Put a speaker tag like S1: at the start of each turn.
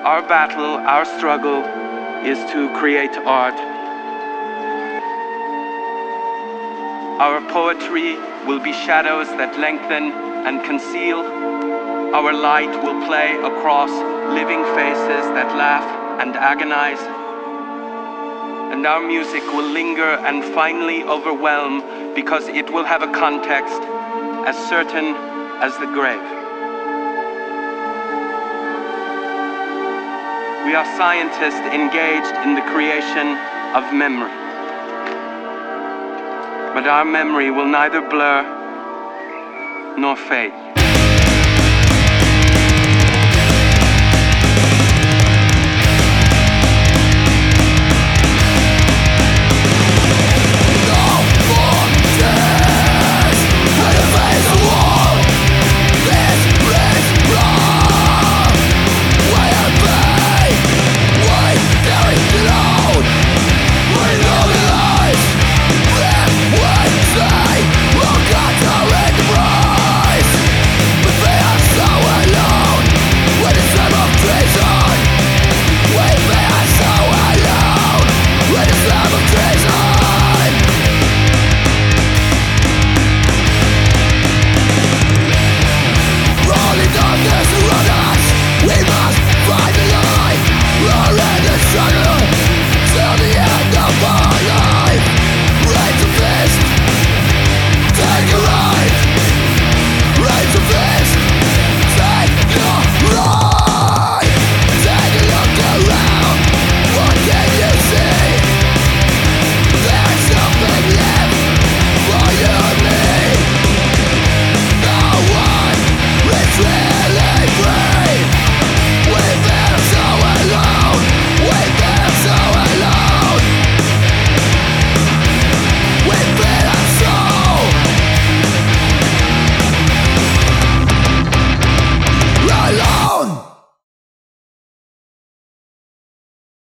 S1: Our battle, our struggle is to create art. Our poetry will be shadows that lengthen and conceal. Our light will play across living faces that laugh and agonize. And our music will linger and finally overwhelm because it will have a context as certain as the grave. We are scientists engaged in the creation of memory. But our memory will neither blur nor fade.